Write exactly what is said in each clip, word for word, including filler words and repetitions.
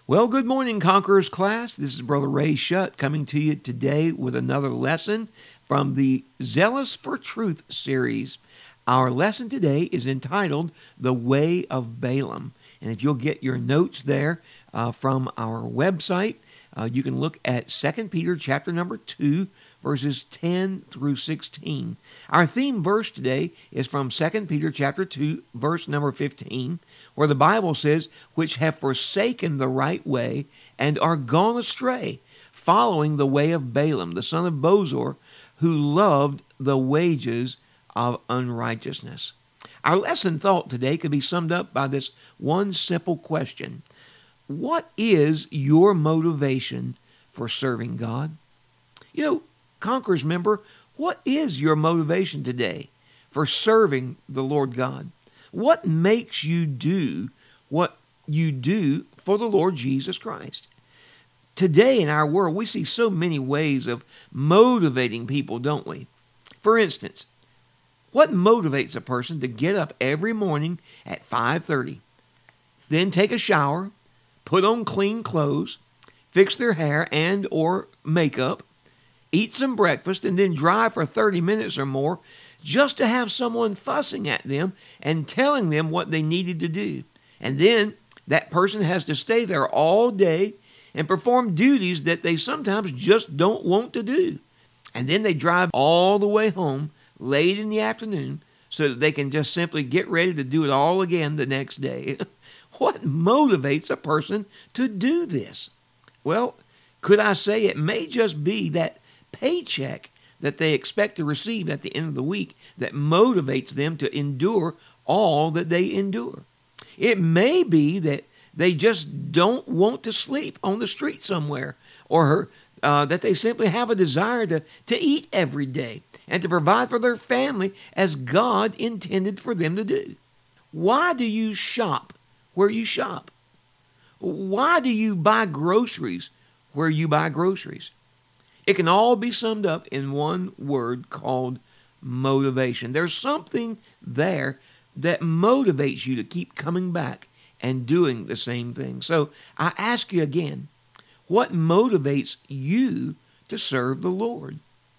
Well, good morning, Conquerors class. This is Brother Ray Shutt coming to you today with another lesson from the Zealous for Truth series. Our lesson today is entitled The Way of Balaam. And if you'll get your notes there uh, from our website, uh, you can look at Second Peter chapter number two, verses ten through sixteen. Our theme verse today is from Second Peter chapter two, verse number fifteen, where the Bible says, which have forsaken the right way and are gone astray, following the way of Balaam, the son of Bosor, who loved the wages of unrighteousness. Our lesson thought today could be summed up by this one simple question. What is your motivation for serving God? You know, Conquerors member, what is your motivation today for serving the Lord God? What makes you do what you do for the Lord Jesus Christ? Today in our world, we see so many ways of motivating people, don't we? For instance, what motivates a person to get up every morning at five thirty, then take a shower, put on clean clothes, fix their hair and or makeup, eat some breakfast, and then drive for thirty minutes or more just to have someone fussing at them and telling them what they needed to do? And then that person has to stay there all day and perform duties that they sometimes just don't want to do. And then they drive all the way home late in the afternoon so that they can just simply get ready to do it all again the next day. What motivates a person to do this? Well, could I say it may just be that paycheck that they expect to receive at the end of the week that motivates them to endure all that they endure. It may be that they just don't want to sleep on the street somewhere, or uh, that they simply have a desire to, to eat every day and to provide for their family as God intended for them to do. Why do you shop where you shop? Why do you buy groceries where you buy groceries? It can all be summed up in one word called motivation. There's something there that motivates you to keep coming back and doing the same thing. So I ask you again, what motivates you to serve the Lord?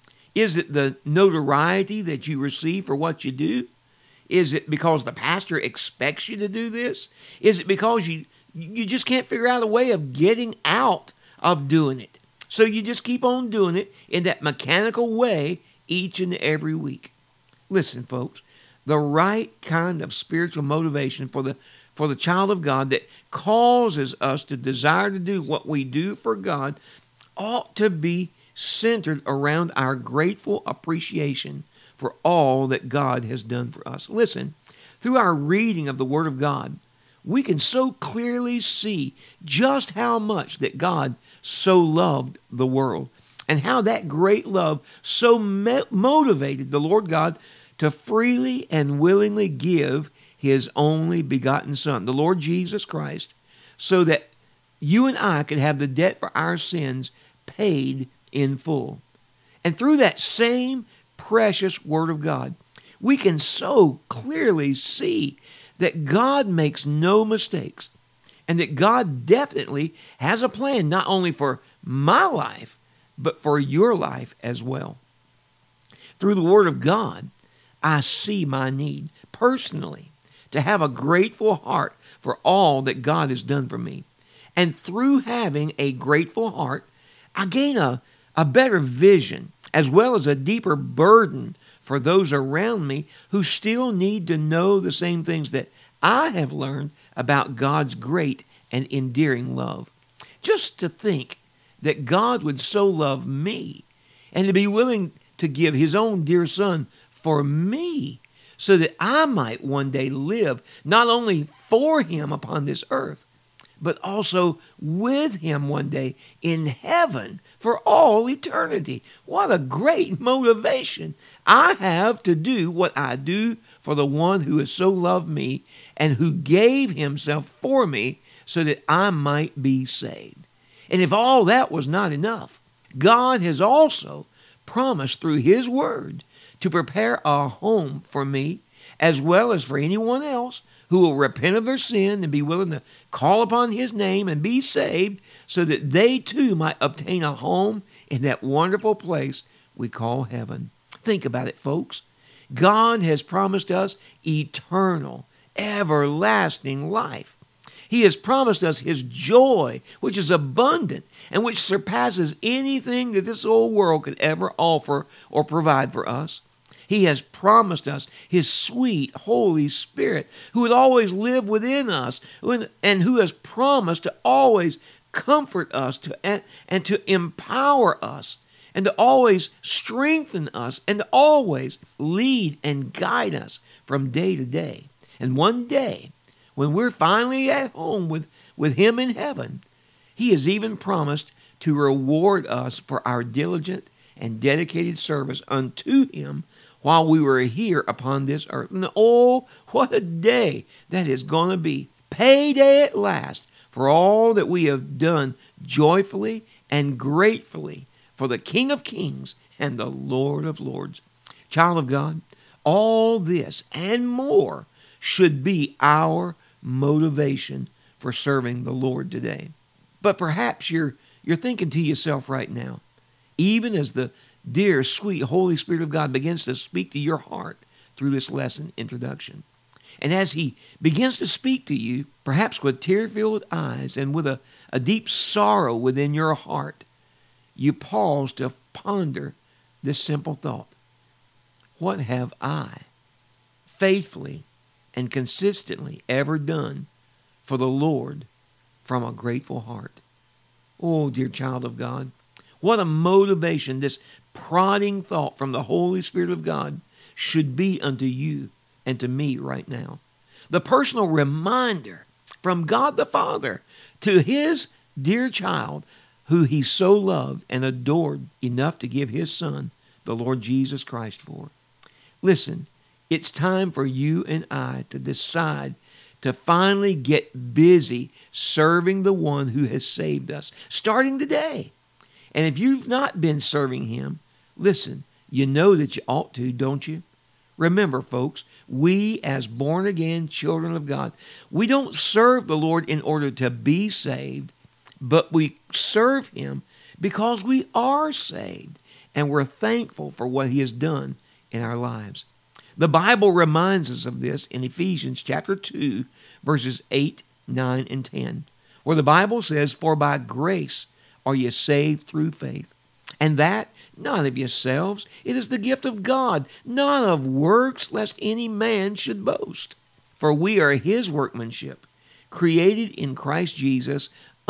Is it the notoriety that you receive for what you do? Is it because the pastor expects you to do this? Is it because you you just can't figure out a way of getting out of doing it? So you just keep on doing it in that mechanical way each and every week. Listen, folks, the right kind of spiritual motivation for the for the child of God that causes us to desire to do what we do for God ought to be centered around our grateful appreciation for all that God has done for us. Listen, through our reading of the Word of God, we can so clearly see just how much that God so loved the world, and how that great love so me- motivated the Lord God to freely and willingly give His only begotten Son, the Lord Jesus Christ, so that you and I could have the debt for our sins paid in full. And through that same precious Word of God, we can so clearly see that God makes no mistakes, and that God definitely has a plan not only for my life, but for your life as well. Through the Word of God, I see my need personally to have a grateful heart for all that God has done for me. And through having a grateful heart, I gain a, a better vision as well as a deeper burden for those around me who still need to know the same things that I have learned about God's great and endearing love. Just to think that God would so love me and to be willing to give His own dear Son for me so that I might one day live not only for Him upon this earth, but also with Him one day in heaven for all eternity. What a great motivation I have to do what I do for the one who has so loved me and who gave Himself for me so that I might be saved. And if all that was not enough, God has also promised through His Word to prepare a home for me as well as for anyone else who will repent of their sin and be willing to call upon his name and be saved so that they too might obtain a home in that wonderful place we call heaven. Think about it, folks. God has promised us eternal, everlasting life. He has promised us his joy, which is abundant and which surpasses anything that this old world could ever offer or provide for us. He has promised us his sweet Holy Spirit, who would always live within us and who has promised to always comfort us to, and, and to empower us and to always strengthen us and to always lead and guide us from day to day. And one day, when we're finally at home with, with him in heaven, he has even promised to reward us for our diligent and dedicated service unto him while we were here upon this earth. And oh, what a day that is going to be. Payday at last for all that we have done joyfully and gratefully for the King of Kings and the Lord of Lords. Child of God, all this and more should be our motivation for serving the Lord today. But perhaps you're you're thinking to yourself right now, even as the dear, sweet Holy Spirit of God begins to speak to your heart through this lesson introduction. And as he begins to speak to you, perhaps with tear-filled eyes and with a, a deep sorrow within your heart, you pause to ponder this simple thought. What have I faithfully and consistently ever done for the Lord from a grateful heart? Oh, dear child of God, what a motivation this prodding thought from the Holy Spirit of God should be unto you and to me right now. The personal reminder from God the Father to his dear child who he so loved and adored enough to give his Son, the Lord Jesus Christ, for. Listen, it's time for you and I to decide to finally get busy serving the one who has saved us, starting today. And if you've not been serving him, listen, you know that you ought to, don't you? Remember, folks, we as born-again children of God, we don't serve the Lord in order to be saved, but we serve him because we are saved, and we're thankful for what he has done in our lives. The Bible reminds us of this in Ephesians chapter two, verses eight, nine, and ten, where the Bible says, "For by grace are ye saved through faith, and that not of yourselves, it is the gift of God, not of works, lest any man should boast. For we are his workmanship, created in Christ Jesus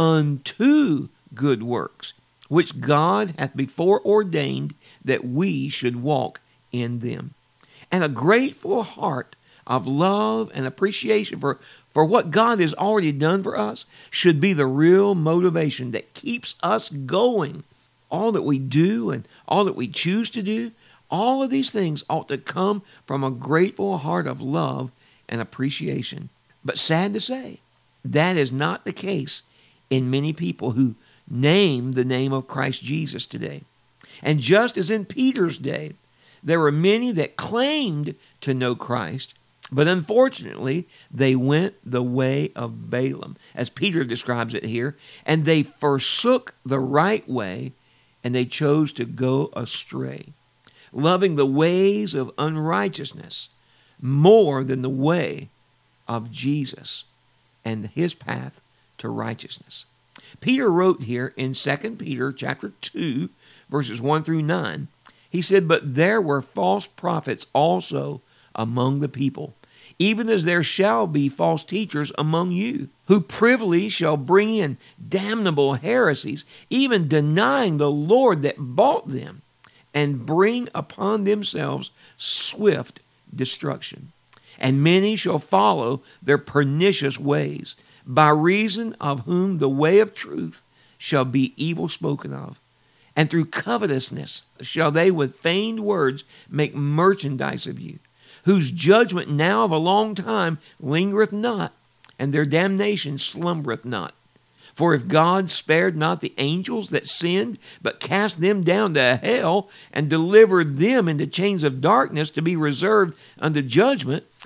unto good works, which God hath before ordained that we should walk in them." And a grateful heart of love and appreciation for, for what God has already done for us should be the real motivation that keeps us going. All that we do and all that we choose to do, all of these things ought to come from a grateful heart of love and appreciation. But sad to say, that is not the case in many people who name the name of Christ Jesus today. And just as in Peter's day, there were many that claimed to know Christ, but unfortunately, they went the way of Balaam, as Peter describes it here, and they forsook the right way, and they chose to go astray, loving the ways of unrighteousness more than the way of Jesus and his path to righteousness. Peter wrote here in Second Peter chapter two, verses one through nine, he said, "But there were false prophets also among the people, even as there shall be false teachers among you, who privily shall bring in damnable heresies, even denying the Lord that bought them, and bring upon themselves swift destruction. And many shall follow their pernicious ways, by reason of whom the way of truth shall be evil spoken of. And through covetousness shall they with feigned words make merchandise of you, whose judgment now of a long time lingereth not, and their damnation slumbereth not. For if God spared not the angels that sinned, but cast them down to hell, and delivered them into chains of darkness to be reserved unto judgment,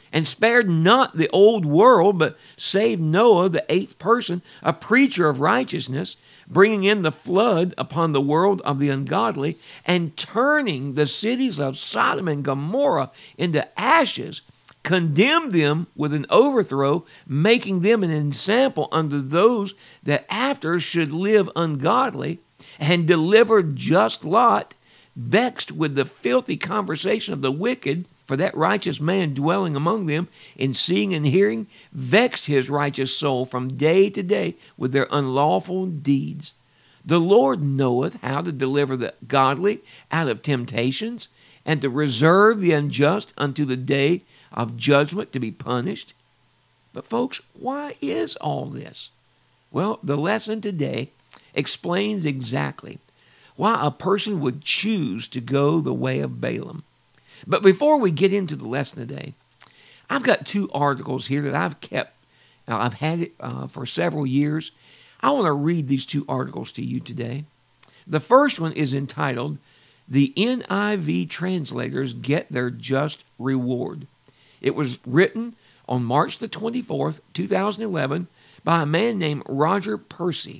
and spared not the old world, but saved Noah, the eighth person, a preacher of righteousness, bringing in the flood upon the world of the ungodly, and turning the cities of Sodom and Gomorrah into ashes, condemned them with an overthrow, making them an example unto those that after should live ungodly, and delivered just Lot, vexed with the filthy conversation of the wicked, for that righteous man dwelling among them, in seeing and hearing, vexed his righteous soul from day to day with their unlawful deeds. The Lord knoweth how to deliver the godly out of temptations, and to reserve the unjust unto the day of judgment to be punished. But folks, why is all this? Well, the lesson today explains exactly why a person would choose to go the way of Balaam. But before we get into the lesson today, I've got two articles here that I've kept. Now, I've had it uh, for several years. I want to read these two articles to you today. The first one is entitled, "The N I V Translators Get Their Just Reward." It was written on March the twenty-fourth, two thousand eleven, by a man named Roger Percy.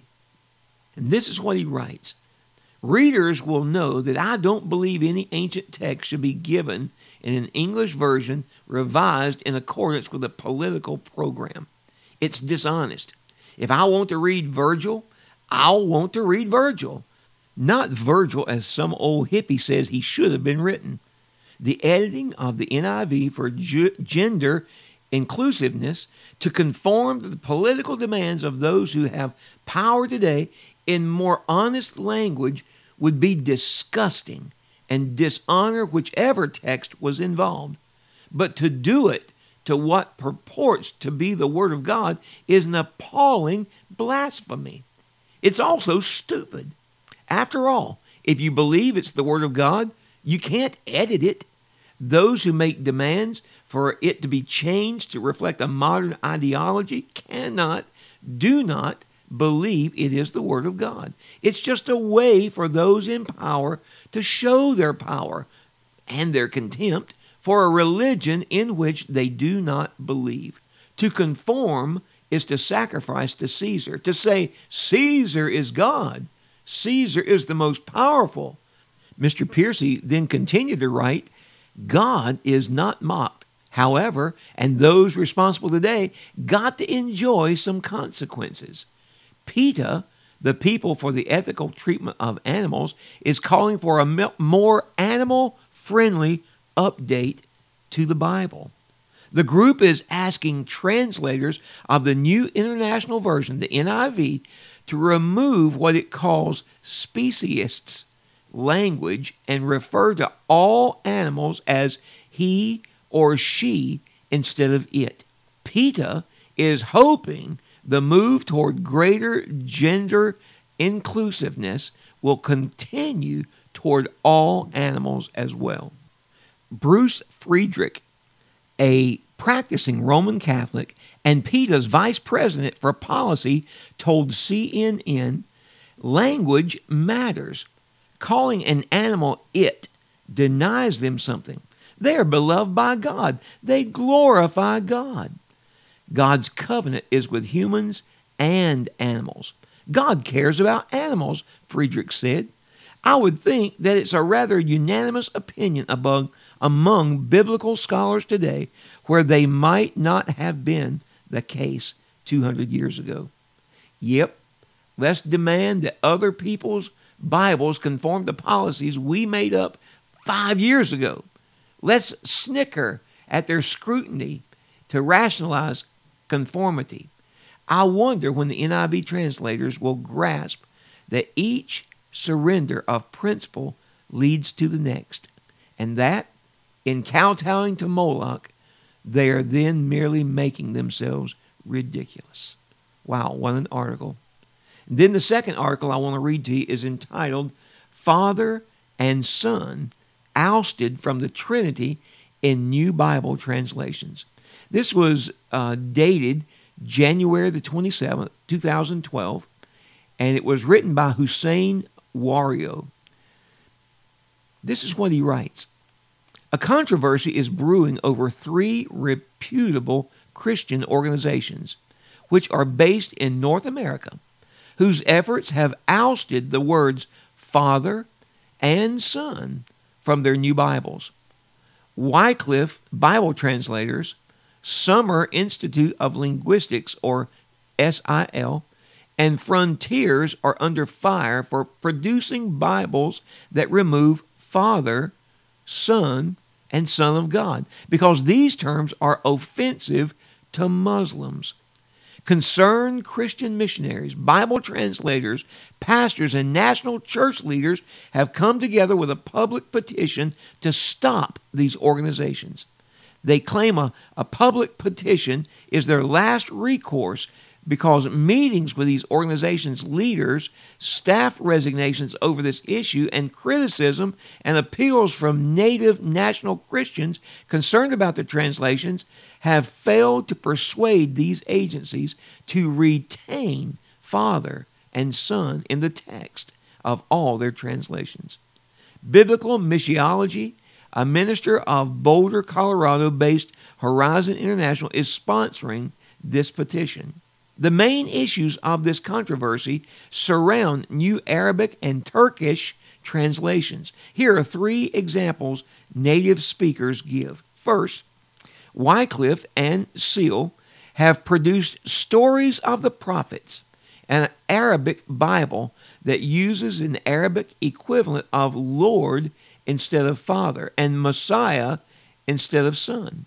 And this is what he writes. "Readers will know that I don't believe any ancient text should be given in an English version revised in accordance with a political program. It's dishonest. If I want to read Virgil, I'll want to read Virgil. Not Virgil as some old hippie says he should have been written. The editing of the N I V for g- gender inclusiveness to conform to the political demands of those who have power today in more honest language would be disgusting and dishonor whichever text was involved. But to do it to what purports to be the Word of God is an appalling blasphemy. It's also stupid. After all, if you believe it's the Word of God, you can't edit it. Those who make demands for it to be changed to reflect a modern ideology cannot, do not believe it is the Word of God. It's just a way for those in power to show their power and their contempt for a religion in which they do not believe. To conform is to sacrifice to Caesar, to say Caesar is God. Caesar is the most powerful." Mister Percy then continued to write, "God is not mocked. However, and those responsible today got to enjoy some consequences. PETA, the People for the Ethical Treatment of Animals, is calling for a more animal-friendly update to the Bible. The group is asking translators of the New International Version, the N I V, to remove what it calls speciesists language and refer to all animals as he or she instead of it. PETA is hoping the move toward greater gender inclusiveness will continue toward all animals as well." Bruce Friedrich, a practicing Roman Catholic and PETA's vice president for policy, told C N N, "Language matters. Calling an animal it denies them something. They are beloved by God. They glorify God. God's covenant is with humans and animals. God cares about animals," Friedrich said. "I would think that it's a rather unanimous opinion among, among biblical scholars today, where they might not have been the case two hundred years ago. Yep, let's demand that other people's Bibles conform to policies we made up five years ago. Let's snicker at their scrutiny to rationalize conformity. I wonder when the N I V translators will grasp that each surrender of principle leads to the next, and that, in kowtowing to Moloch, they are then merely making themselves ridiculous." Wow, what an article. And then the second article I want to read to you is entitled, "Father and Son Ousted from the Trinity in New Bible Translations." This was uh, dated January the twenty-seventh, two thousand twelve, and it was written by Hussein Wario. This is what he writes. A controversy is brewing over three reputable Christian organizations, which are based in North America, whose efforts have ousted the words Father and Son from their new Bibles. Wycliffe Bible Translators, Summer Institute of Linguistics, or S I L, and Frontiers are under fire for producing Bibles that remove Father, Son, and Son of God, because these terms are offensive to Muslims. Concerned Christian missionaries, Bible translators, pastors, and national church leaders have come together with a public petition to stop these organizations. They claim a, a public petition is their last recourse because meetings with these organizations' leaders, staff resignations over this issue, and criticism and appeals from native national Christians concerned about the translations have failed to persuade these agencies to retain Father and Son in the text of all their translations. Biblical Missiology, a minister of Boulder, Colorado-based Horizon International, is sponsoring this petition. The main issues of this controversy surround New Arabic and Turkish translations. Here are three examples native speakers give. First, Wycliffe and Seal have produced Stories of the Prophets, an Arabic Bible that uses an Arabic equivalent of Lord instead of Father and Messiah instead of Son.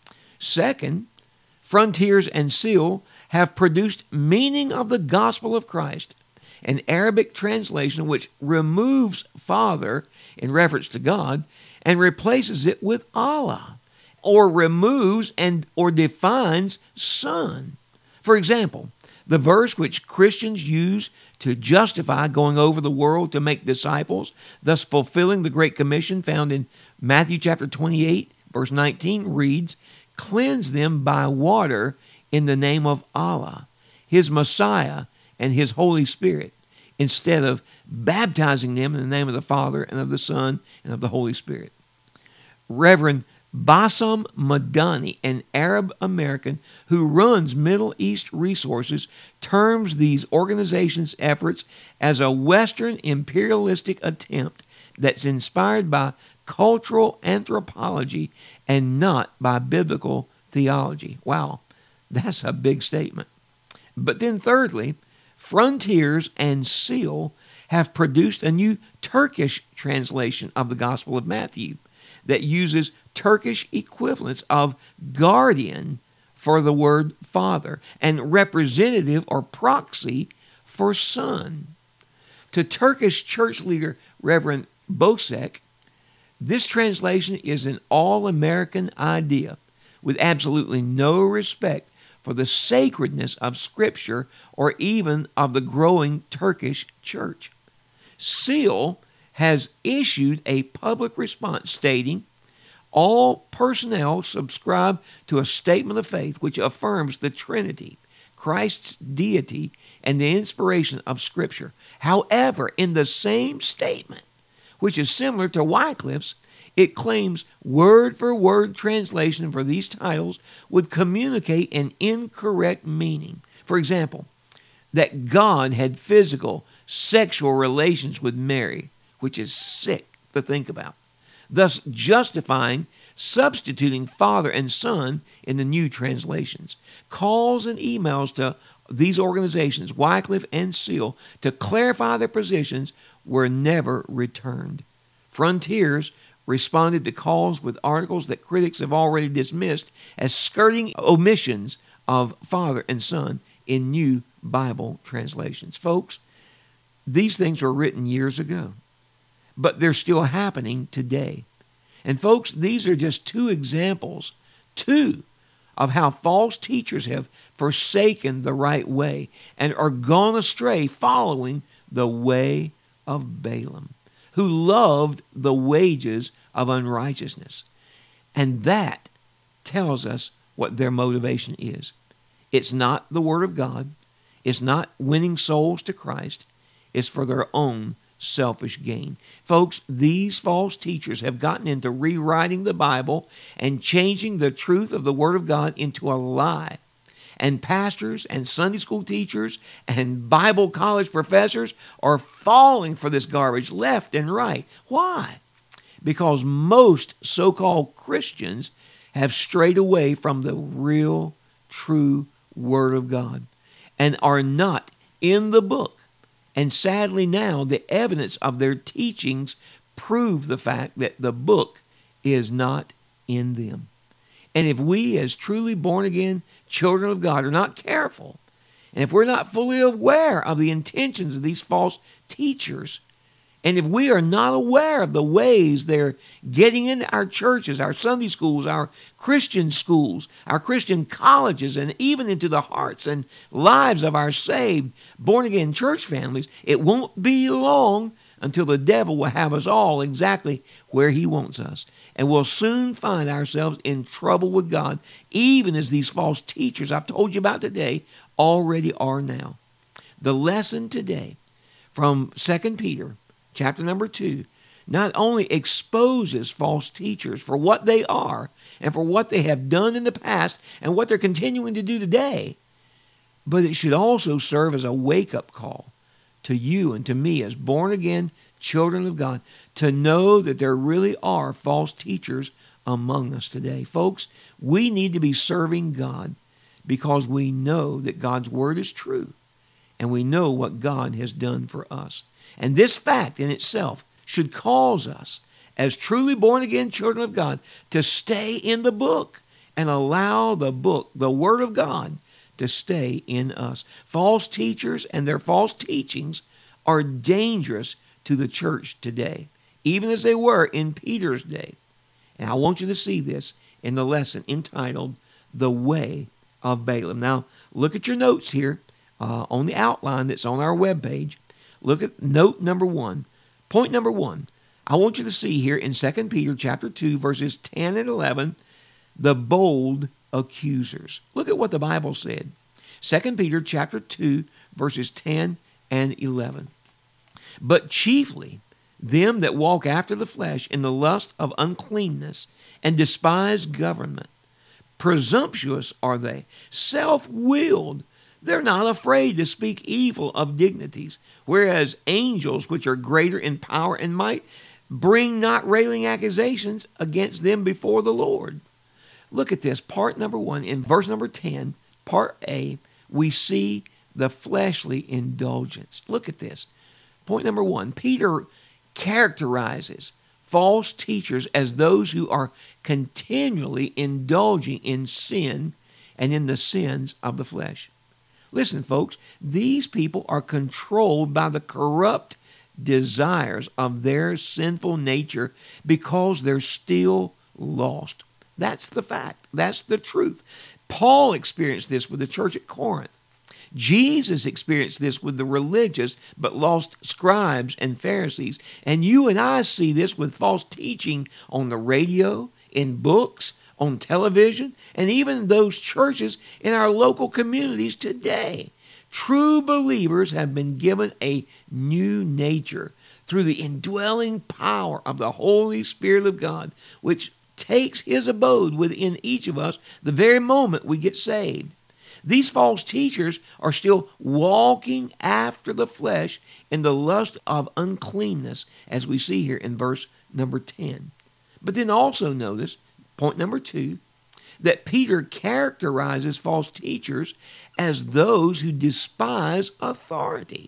Second, Frontiers and Seal have produced Meaning of the Gospel of Christ, an Arabic translation which removes Father in reference to God and replaces it with Allah, or removes and or defines Son. For example, the verse which Christians use to justify going over the world to make disciples, thus fulfilling the Great Commission found in Matthew chapter twenty-eight, verse nineteen, reads, "Cleanse them by water in the name of Allah, His Messiah, and His Holy Spirit," instead of baptizing them in the name of the Father and of the Son and of the Holy Spirit. Reverend Bassam Madani, an Arab American who runs Middle East Resources, terms these organizations' efforts as a Western imperialistic attempt that's inspired by cultural anthropology and not by biblical theology. Wow, that's a big statement. But then thirdly, Frontiers and Seal have produced a new Turkish translation of the Gospel of Matthew that uses Turkish equivalents of guardian for the word Father and representative or proxy for Son. To Turkish church leader Reverend Bosek, this translation is an all-American idea with absolutely no respect for the sacredness of Scripture or even of the growing Turkish church. Seal has issued a public response stating, "All personnel subscribe to a statement of faith which affirms the Trinity, Christ's deity, and the inspiration of Scripture. However, in the same statement, which is similar to Wycliffe's, it claims word-for-word translation for these titles would communicate an incorrect meaning. For example, that God had physical, sexual relations with Mary, which is sick to think about, thus justifying substituting Father and Son in the new translations. Calls and emails to these organizations, Wycliffe and Seal, to clarify their positions were never returned. Frontiers responded to calls with articles that critics have already dismissed as skirting omissions of Father and Son in new Bible translations. Folks, these things were written years ago, but they're still happening today. And folks, these are just two examples, two, of how false teachers have forsaken the right way and are gone astray following the way of Balaam, who loved the wages of unrighteousness. And that tells us what their motivation is. It's not the Word of God. It's not winning souls to Christ. It's for their own selfish gain. Folks, these false teachers have gotten into rewriting the Bible and changing the truth of the Word of God into a lie. And pastors and Sunday school teachers and Bible college professors are falling for this garbage left and right. Why? Because most so-called Christians have strayed away from the real, true Word of God and are not in the book. And sadly now, the evidence of their teachings prove the fact that the book is not in them. And if we, as truly born-again children of God, are not careful, and if we're not fully aware of the intentions of these false teachers, and if we are not aware of the ways they're getting into our churches, our Sunday schools, our Christian schools, our Christian colleges, and even into the hearts and lives of our saved, born-again church families, it won't be long until the devil will have us all exactly where he wants us. And we'll soon find ourselves in trouble with God, even as these false teachers I've told you about today already are now. The lesson today from Second Peter chapter number two, not only exposes false teachers for what they are and for what they have done in the past and what they're continuing to do today, but it should also serve as a wake-up call to you and to me as born-again children of God to know that there really are false teachers among us today. Folks, we need to be serving God because we know that God's Word is true and we know what God has done for us. And this fact in itself should cause us, as truly born-again children of God, to stay in the book and allow the book, the Word of God, to stay in us. False teachers and their false teachings are dangerous to the church today, even as they were in Peter's day. And I want you to see this in the lesson entitled, The Way of Balaam. Now, look at your notes here uh, on the outline that's on our webpage. Look at note number one. Point number one. I want you to see here in Second Peter chapter two, verses ten and eleven, the bold accusers. Look at what the Bible said. Second Peter chapter two, verses ten and eleven. But chiefly them that walk after the flesh in the lust of uncleanness and despise government. Presumptuous are they, self-willed. They're not afraid to speak evil of dignities, whereas angels, which are greater in power and might, bring not railing accusations against them before the Lord. Look at this, part number one, in verse number ten, part A, we see the fleshly indulgence. Look at this. Point number one, Peter characterizes false teachers as those who are continually indulging in sin and in the sins of the flesh. Listen, folks, these people are controlled by the corrupt desires of their sinful nature because they're still lost. That's the fact. That's the truth. Paul experienced this with the church at Corinth. Jesus experienced this with the religious but lost scribes and Pharisees. And you and I see this with false teaching on the radio, in books, on television, and even those churches in our local communities today. True believers have been given a new nature through the indwelling power of the Holy Spirit of God, which takes His abode within each of us the very moment we get saved. These false teachers are still walking after the flesh in the lust of uncleanness, as we see here in verse number ten. But then also notice, point number two, that Peter characterizes false teachers as those who despise authority.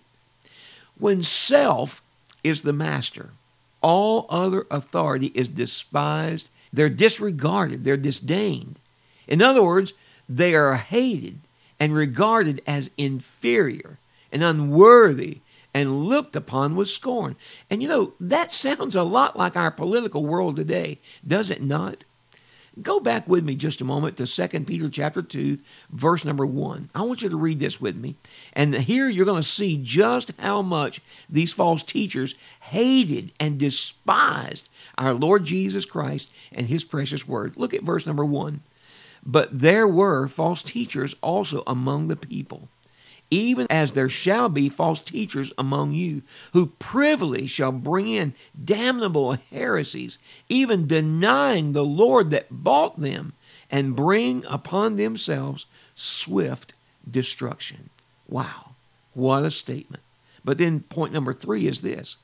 When self is the master, all other authority is despised, they're disregarded, they're disdained. In other words, they are hated and regarded as inferior and unworthy and looked upon with scorn. And you know, that sounds a lot like our political world today, does it not? Go back with me just a moment to Second Peter chapter two, verse number one. I want you to read this with me. And here you're going to see just how much these false teachers hated and despised our Lord Jesus Christ and His precious word. Look at verse number one. But there were false teachers also among the people, even as there shall be false teachers among you, who privily shall bring in damnable heresies, even denying the Lord that bought them, and bring upon themselves swift destruction. Wow, what a statement. But then point number three is this.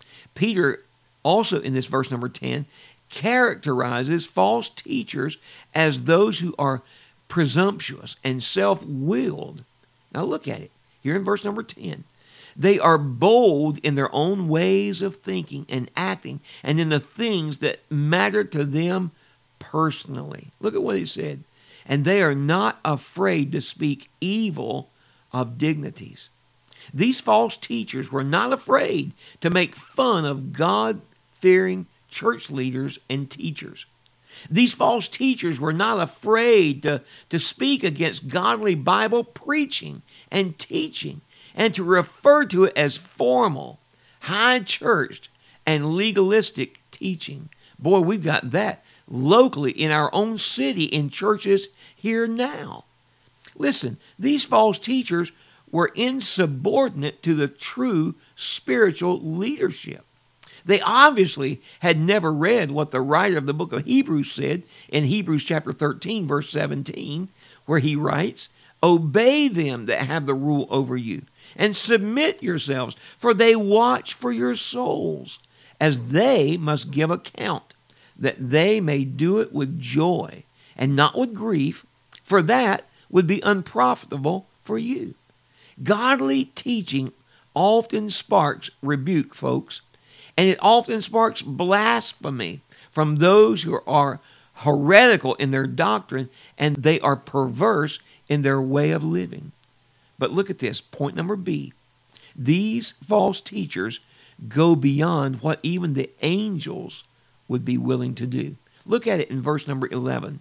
Peter also in this verse number ten characterizes false teachers as those who are presumptuous and self-willed. Now look at it here in verse number ten. They are bold in their own ways of thinking and acting and in the things that matter to them personally. Look at what he said. And they are not afraid to speak evil of dignities. These false teachers were not afraid to make fun of God-fearing church leaders and teachers. These false teachers were not afraid to, to speak against godly Bible preaching and teaching and to refer to it as formal, high-churched, and legalistic teaching. Boy, we've got that locally in our own city in churches here now. Listen, these false teachers were insubordinate to the true spiritual leadership. They obviously had never read what the writer of the book of Hebrews said in Hebrews chapter thirteen, verse seventeen, where he writes, "Obey them that have the rule over you, and submit yourselves, for they watch for your souls, as they must give account, that they may do it with joy, and not with grief, for that would be unprofitable for you." Godly teaching often sparks rebuke, folks, and it often sparks blasphemy from those who are heretical in their doctrine and they are perverse in their way of living. But look at this, point number B. These false teachers go beyond what even the angels would be willing to do. Look at it in verse number eleven.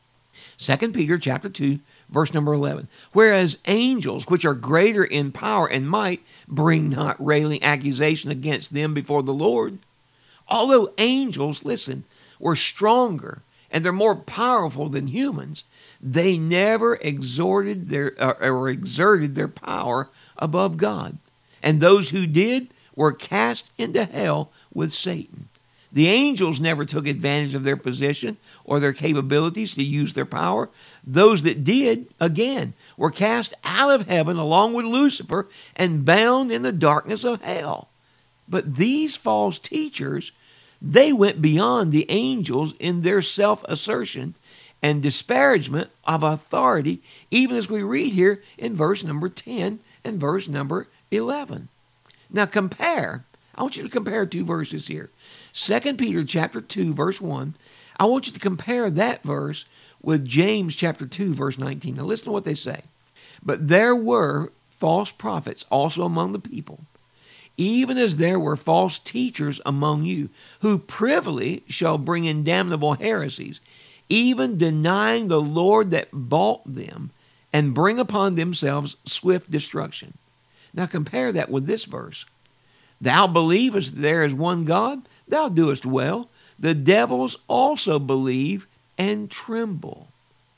Second Peter chapter two, verse number eleven. Whereas angels, which are greater in power and might, bring not railing accusation against them before the Lord. Although angels, listen, were stronger and they're more powerful than humans, they never exhorted their uh, or exerted their power above God. And those who did were cast into hell with Satan. The angels never took advantage of their position or their capabilities to use their power. Those that did, again, were cast out of heaven along with Lucifer and bound in the darkness of hell. But these false teachers, they went beyond the angels in their self-assertion and disparagement of authority, even as we read here in verse number ten and verse number eleven. Now compare, I want you to compare two verses here. Second Peter chapter two, verse one, I want you to compare that verse with James chapter two, verse nineteen. Now listen to what they say. But there were false prophets also among the people, even as there were false teachers among you, who privily shall bring in damnable heresies, even denying the Lord that bought them, and bring upon themselves swift destruction. Now compare that with this verse. Thou believest there is one God, thou doest well. The devils also believe and tremble.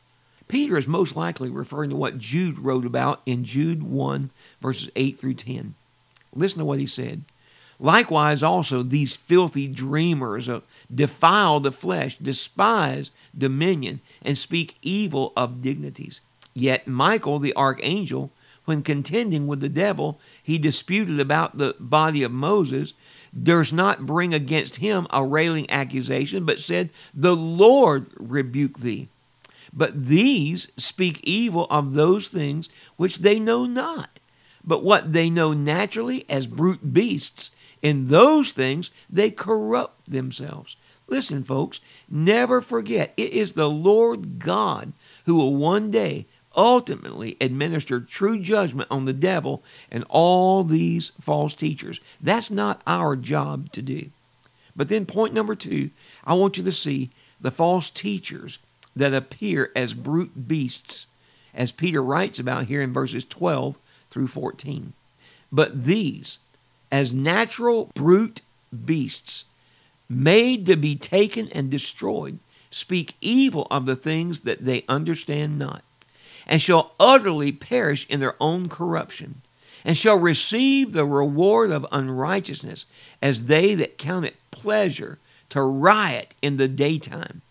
Peter is most likely referring to what Jude wrote about in Jude one, verses eight through ten. Listen to what he said. Likewise also these filthy dreamers defile the flesh, despise dominion, and speak evil of dignities. Yet Michael the archangel, when contending with the devil, he disputed about the body of Moses, durst not bring against him a railing accusation, but said, The Lord rebuke thee. But these speak evil of those things which they know not, but what they know naturally as brute beasts, in those things they corrupt themselves. Listen, folks, never forget, it is the Lord God who will one day ultimately administer true judgment on the devil and all these false teachers. That's not our job to do. But then point number two, I want you to see the false teachers that appear as brute beasts, as Peter writes about here in verses twelve through fourteen. But these, as natural brute beasts, made to be taken and destroyed, speak evil of the things that they understand not, and shall utterly perish in their own corruption, and shall receive the reward of unrighteousness, as they that count it pleasure to riot in the daytime.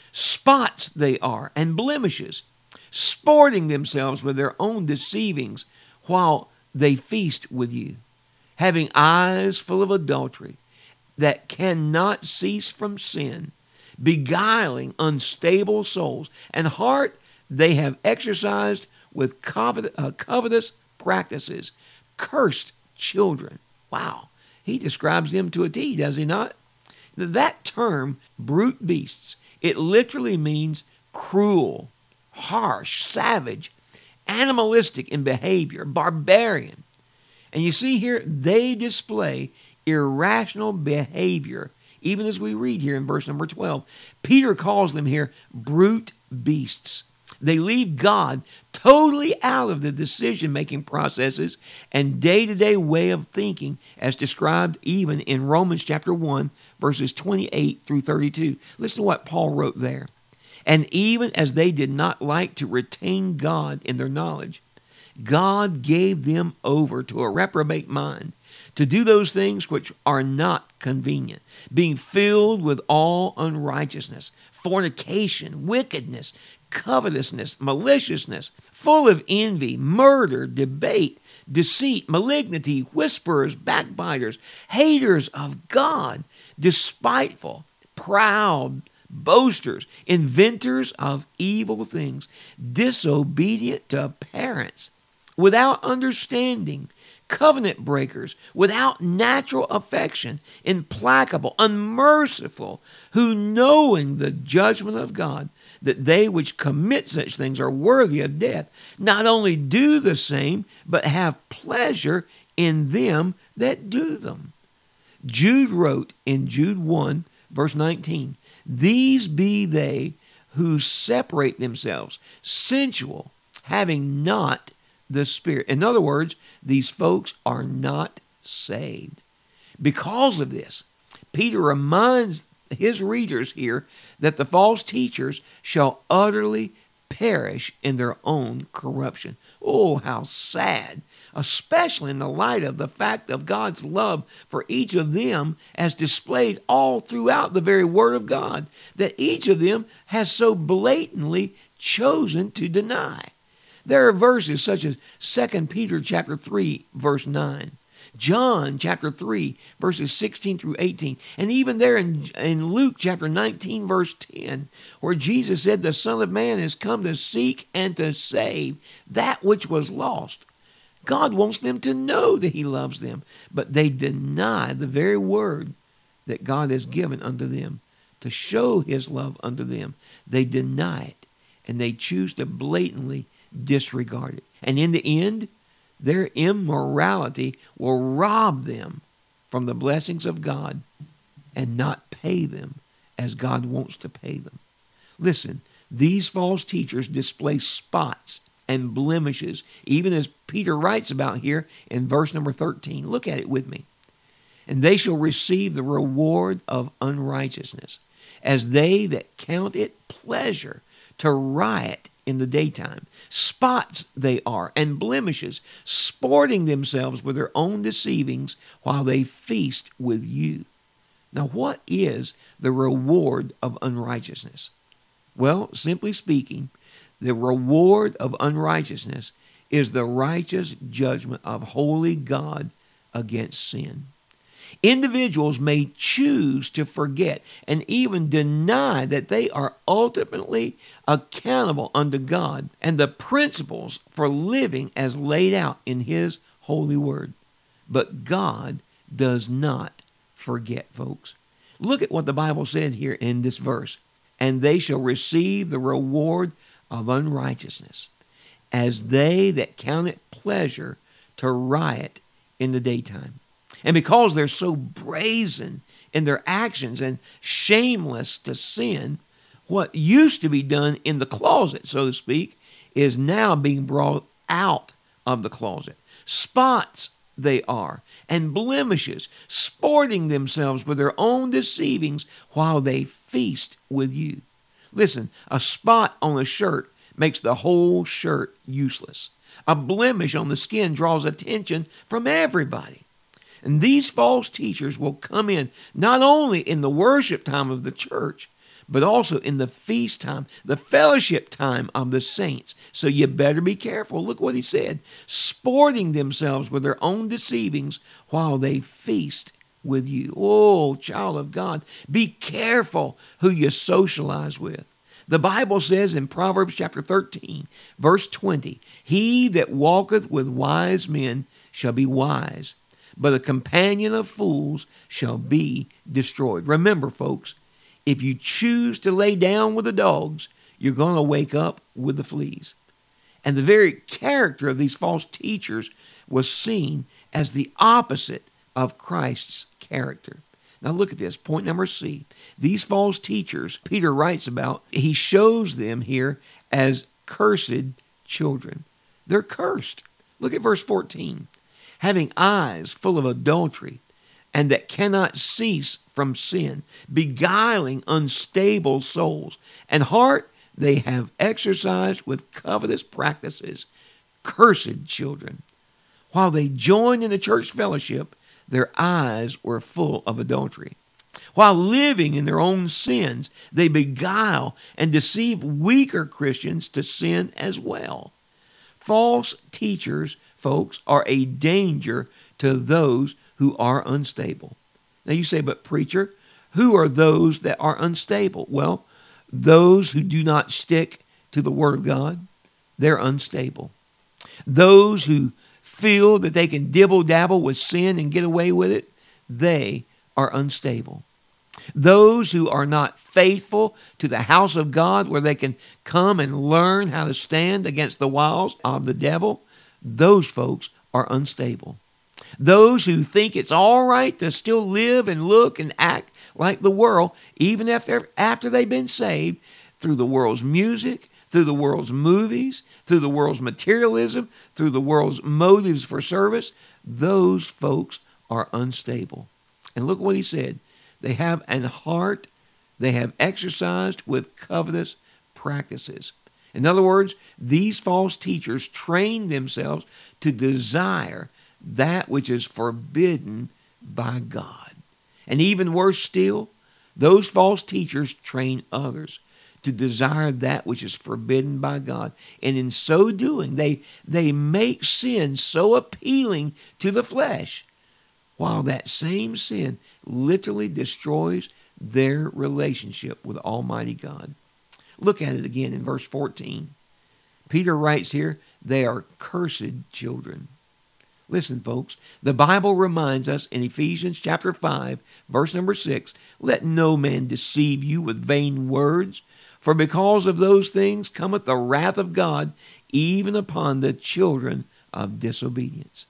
Spots they are, and blemishes, sporting themselves with their own deceivings, while they feast with you, having eyes full of adultery, that cannot cease from sin, beguiling unstable souls, and heart they have exercised with covet- uh, covetous practices, cursed children. Wow, he describes them to a T, does he not? Now, that term, brute beasts, it literally means cruel, harsh, savage, animalistic in behavior, barbarian. And you see here, they display irrational behavior, even as we read here in verse number twelve. Peter calls them here brute beasts. They leave God totally out of the decision-making processes and day-to-day way of thinking, as described even in Romans chapter one, verses twenty-eight through thirty-two. Listen to what Paul wrote there. And even as they did not like to retain God in their knowledge, God gave them over to a reprobate mind, to do those things which are not convenient, being filled with all unrighteousness, fornication, wickedness, covetousness, maliciousness, full of envy, murder, debate, deceit, malignity, whisperers, backbiters, haters of God, despiteful, proud, boasters, inventors of evil things, disobedient to parents, without understanding, covenant breakers, without natural affection, implacable, unmerciful, who knowing the judgment of God, that they which commit such things are worthy of death, not only do the same, but have pleasure in them that do them. Jude wrote in Jude one, verse nineteen, these be they who separate themselves, sensual, having not the Spirit. In other words, these folks are not saved. Because of this, Peter reminds his readers here that the false teachers shall utterly perish in their own corruption. Oh, how sad, especially in the light of the fact of God's love for each of them as displayed all throughout the very Word of God, that each of them has so blatantly chosen to deny. There are verses such as Second Peter chapter three, verse nine, John chapter three, verses sixteen through eighteen, and even there in, in Luke chapter nineteen, verse ten, where Jesus said, the Son of Man has come to seek and to save that which was lost. God wants them to know that He loves them, but they deny the very word that God has given unto them to show His love unto them. They deny it, and they choose to blatantly disregard it. And in the end, their immorality will rob them from the blessings of God and not pay them as God wants to pay them. Listen, these false teachers display spots and blemishes, even as Peter writes about here in verse number thirteen. Look at it with me. And they shall receive the reward of unrighteousness, as they that count it pleasure to riot in the daytime. Spots they are, and blemishes, sporting themselves with their own deceivings while they feast with you. Now, what is the reward of unrighteousness? Well, simply speaking, the reward of unrighteousness is the righteous judgment of holy God against sin. Individuals may choose to forget and even deny that they are ultimately accountable unto God and the principles for living as laid out in His holy word. But God does not forget, folks. Look at what the Bible said here in this verse. And they shall receive the reward of unrighteousness, as they that count it pleasure to riot in the daytime. And because they're so brazen in their actions and shameless to sin, what used to be done in the closet, so to speak, is now being brought out of the closet. Spots they are, and blemishes, sporting themselves with their own deceivings while they feast with you. Listen, a spot on a shirt makes the whole shirt useless. A blemish on the skin draws attention from everybody. And these false teachers will come in not only in the worship time of the church, but also in the feast time, the fellowship time of the saints. So you better be careful. Look what he said. Sporting themselves with their own deceivings while they feast with you. Oh, child of God, be careful who you socialize with. The Bible says in Proverbs chapter thirteen, verse twenty, he that walketh with wise men shall be wise, but a companion of fools shall be destroyed. Remember, folks, if you choose to lay down with the dogs, you're going to wake up with the fleas. And the very character of these false teachers was seen as the opposite of Christ's character. Now look at this, point number C. These false teachers, Peter writes about, he shows them here as cursed children. They're cursed. Look at verse fourteen. Having eyes full of adultery, and that cannot cease from sin, beguiling unstable souls, and heart they have exercised with covetous practices, cursed children. While they joined in the church fellowship, their eyes were full of adultery. While living in their own sins, they beguile and deceive weaker Christians to sin as well. False teachers, folks, are a danger to those who are unstable. Now you say, but preacher, who are those that are unstable? Well, those who do not stick to the Word of God, they're unstable. Those who feel that they can dibble-dabble with sin and get away with it, they are unstable. Those who are not faithful to the house of God where they can come and learn how to stand against the wiles of the devil, those folks are unstable. Those who think it's all right to still live and look and act like the world, even after, after they've been saved, through the world's music, through the world's movies, through the world's materialism, through the world's motives for service, those folks are unstable. And look what he said. They have an heart they have exercised with covetous practices. In other words, these false teachers train themselves to desire that which is forbidden by God. And even worse still, those false teachers train others to desire that which is forbidden by God. And in so doing, they, they make sin so appealing to the flesh, while that same sin literally destroys their relationship with Almighty God. Look at it again in verse fourteen. Peter writes here, they are cursed children. Listen, folks, the Bible reminds us in Ephesians chapter five, verse number six, let no man deceive you with vain words, for because of those things cometh the wrath of God, even upon the children of disobedience.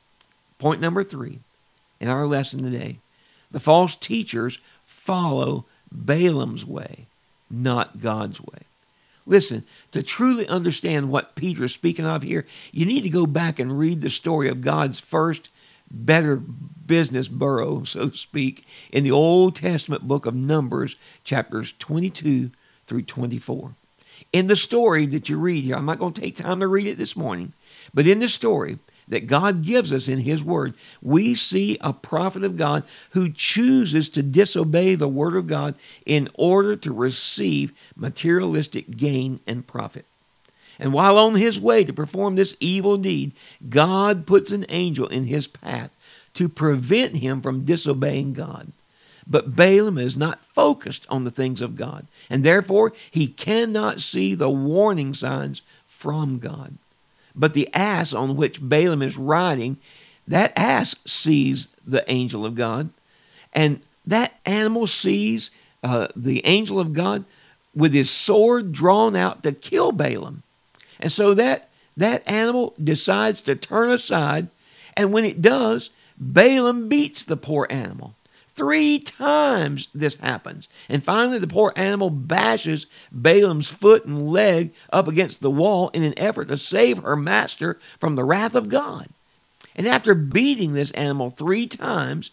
Point number three in our lesson today, the false teachers follow Balaam's way, not God's way. Listen, to truly understand what Peter is speaking of here, you need to go back and read the story of God's first better business burrow, so to speak, in the Old Testament book of Numbers, chapters twenty-two through twenty-four. In the story that you read here, I'm not going to take time to read it this morning, but in the story that God gives us in His Word, we see a prophet of God who chooses to disobey the Word of God in order to receive materialistic gain and profit. And while on his way to perform this evil deed, God puts an angel in his path to prevent him from disobeying God. But Balaam is not focused on the things of God, and therefore he cannot see the warning signs from God. But the ass on which Balaam is riding, that ass sees the angel of God, and that animal sees uh, the angel of God with his sword drawn out to kill Balaam. And so that, that animal decides to turn aside, and when it does, Balaam beats the poor animal. Three times this happens. And finally, the poor animal bashes Balaam's foot and leg up against the wall in an effort to save her master from the wrath of God. And after beating this animal three times,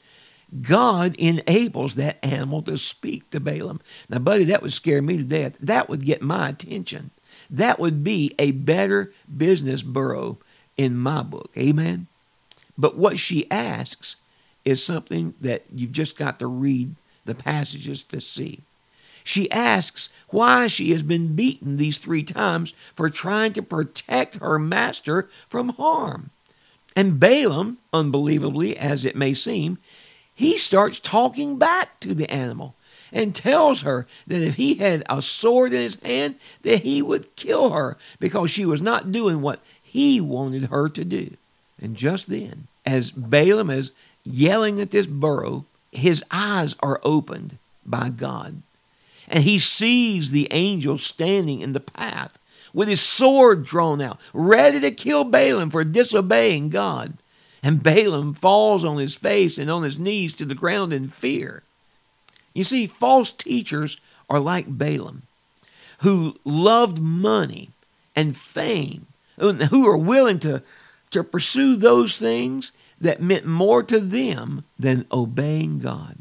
God enables that animal to speak to Balaam. Now, buddy, that would scare me to death. That would get my attention. That would be a better business burro in my book. Amen? But what she asks is something that you've just got to read the passages to see. She asks why she has been beaten these three times for trying to protect her master from harm. And Balaam, unbelievably as it may seem, he starts talking back to the animal and tells her that if he had a sword in his hand, that he would kill her because she was not doing what he wanted her to do. And just then, as Balaam is yelling at this burro, his eyes are opened by God. And he sees the angel standing in the path with his sword drawn out, ready to kill Balaam for disobeying God. And Balaam falls on his face and on his knees to the ground in fear. You see, false teachers are like Balaam, who loved money and fame, who are willing to, to pursue those things that meant more to them than obeying God.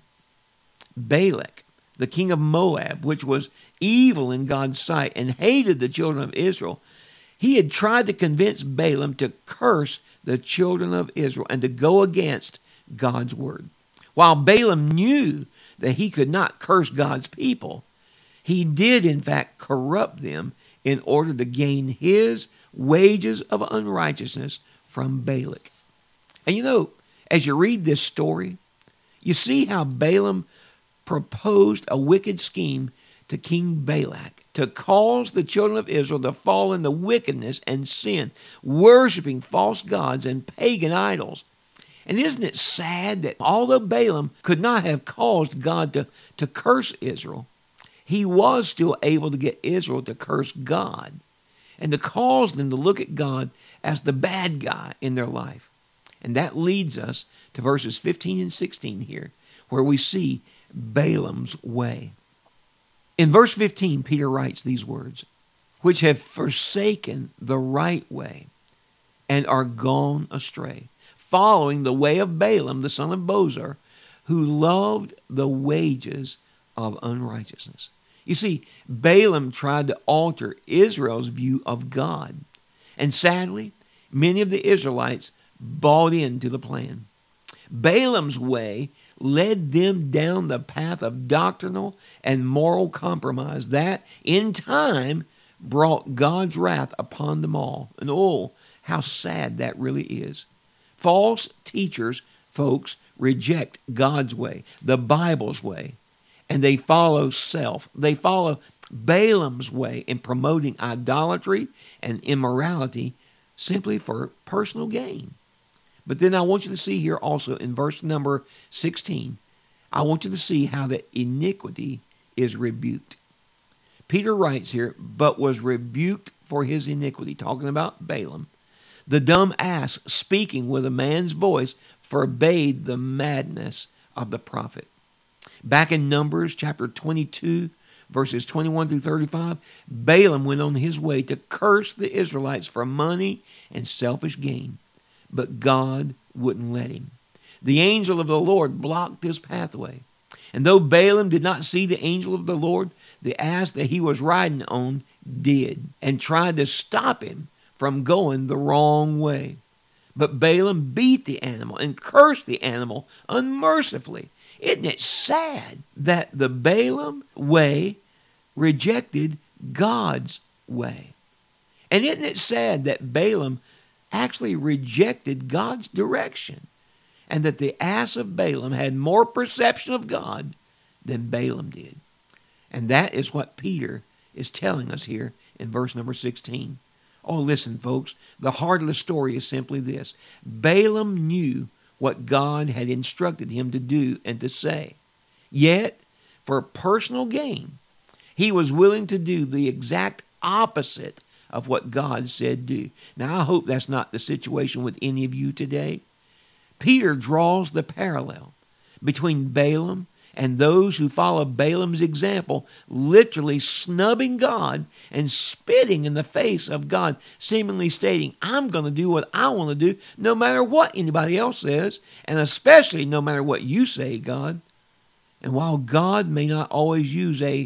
Balak, the king of Moab, which was evil in God's sight and hated the children of Israel, he had tried to convince Balaam to curse the children of Israel and to go against God's word. While Balaam knew that he could not curse God's people, he did in fact corrupt them in order to gain his wages of unrighteousness from Balak. And you know, as you read this story, you see how Balaam proposed a wicked scheme to King Balak to cause the children of Israel to fall into wickedness and sin, worshiping false gods and pagan idols. And isn't it sad that although Balaam could not have caused God to, to curse Israel, he was still able to get Israel to curse God and to cause them to look at God as the bad guy in their life. And that leads us to verses fifteen and sixteen here, where we see Balaam's way. In verse fifteen, Peter writes these words, which have forsaken the right way and are gone astray, following the way of Balaam, the son of Bosor, who loved the wages of unrighteousness. You see, Balaam tried to alter Israel's view of God. And sadly, many of the Israelites bought into the plan. Balaam's way led them down the path of doctrinal and moral compromise that, in time, brought God's wrath upon them all. And oh, how sad that really is. False teachers, folks, reject God's way, the Bible's way, and they follow self. They follow Balaam's way in promoting idolatry and immorality simply for personal gain. But then I want you to see here also in verse number sixteen, I want you to see how the iniquity is rebuked. Peter writes here, but was rebuked for his iniquity, talking about Balaam. The dumb ass, speaking with a man's voice, forbade the madness of the prophet. Back in Numbers chapter twenty-two, verses twenty-one through thirty-five, Balaam went on his way to curse the Israelites for money and selfish gain. But God wouldn't let him. The angel of the Lord blocked his pathway. And though Balaam did not see the angel of the Lord, the ass that he was riding on did, and tried to stop him from going the wrong way. But Balaam beat the animal and cursed the animal unmercifully. Isn't it sad that the Balaam way rejected God's way? And isn't it sad that Balaam actually rejected God's direction, and that the ass of Balaam had more perception of God than Balaam did? And that is what Peter is telling us here in verse number sixteen. Oh, listen, folks, the heart of the story is simply this. Balaam knew what God had instructed him to do and to say. Yet, for personal gain, he was willing to do the exact opposite of what God said do. Now, I hope that's not the situation with any of you today. Peter draws the parallel between Balaam and those who follow Balaam's example, literally snubbing God and spitting in the face of God, seemingly stating, I'm going to do what I want to do no matter what anybody else says, and especially no matter what you say, God. And while God may not always use a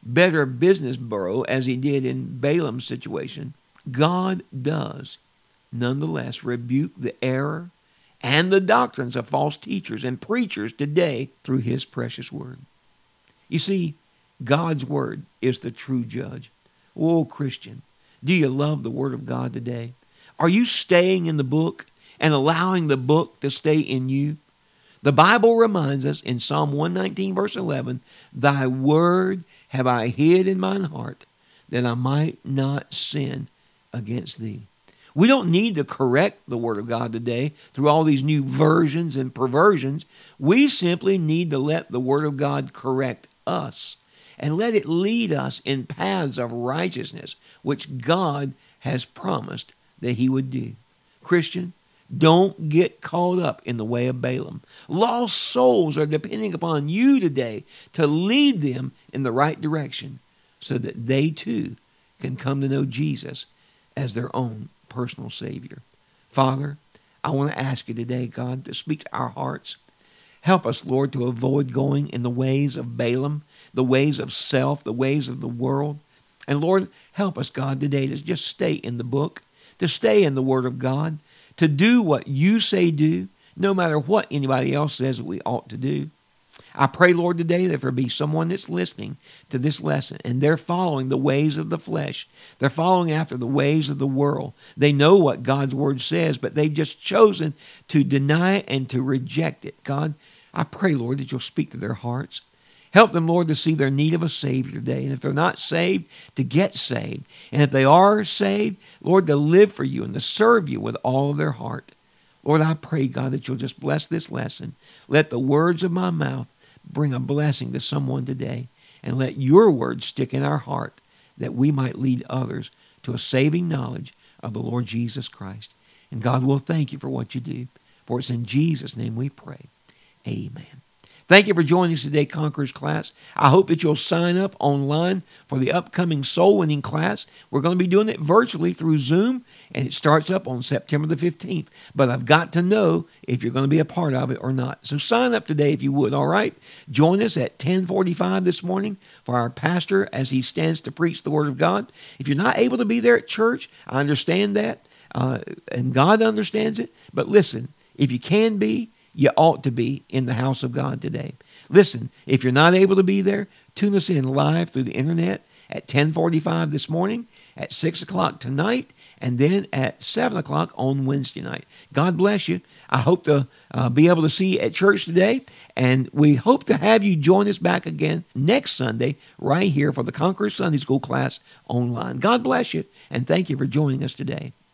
Better Business Bureau as he did in Balaam's situation, God does nonetheless rebuke the error and the doctrines of false teachers and preachers today through his precious word. You see, God's word is the true judge. Oh, Christian, do you love the word of God today? Are you staying in the book and allowing the book to stay in you? The Bible reminds us in Psalm one nineteen, verse eleven, "Thy word have I hid in mine heart, that I might not sin against thee." We don't need to correct the Word of God today through all these new versions and perversions. We simply need to let the Word of God correct us and let it lead us in paths of righteousness, which God has promised that he would do. Christian, don't get caught up in the way of Balaam. Lost souls are depending upon you today to lead them in the right direction so that they too can come to know Jesus as their own personal Savior. Father, I want to ask you today, God, to speak to our hearts. Help us, Lord, to avoid going in the ways of Balaam, the ways of self, the ways of the world. And Lord, help us, God, today to just stay in the book, to stay in the Word of God, to do what you say do, no matter what anybody else says we ought to do. I pray, Lord, today that there be someone that's listening to this lesson and they're following the ways of the flesh. They're following after the ways of the world. They know what God's Word says, but they've just chosen to deny it and to reject it. God, I pray, Lord, that you'll speak to their hearts. Help them, Lord, to see their need of a Savior today. And if they're not saved, to get saved. And if they are saved, Lord, to live for you and to serve you with all of their heart. Lord, I pray, God, that you'll just bless this lesson. Let the words of my mouth bring a blessing to someone today. And let your word stick in our heart that we might lead others to a saving knowledge of the Lord Jesus Christ. And God, we'll thank you for what you do. For it's in Jesus' name we pray. Amen. Thank you for joining us today, Conquerors class. I hope that you'll sign up online for the upcoming soul winning class. We're going to be doing it virtually through Zoom, and it starts up on September the fifteenth. But I've got to know if you're going to be a part of it or not. So sign up today if you would, all right? Join us at ten forty-five this morning for our pastor as he stands to preach the Word of God. If you're not able to be there at church, I understand that, uh, and God understands it. But listen, if you can be, you ought to be in the house of God today. Listen, if you're not able to be there, tune us in live through the internet at ten forty-five this morning, at six o'clock tonight, and then at seven o'clock on Wednesday night. God bless you. I hope to uh, be able to see you at church today, and we hope to have you join us back again next Sunday right here for the Conqueror Sunday School class online. God bless you, and thank you for joining us today.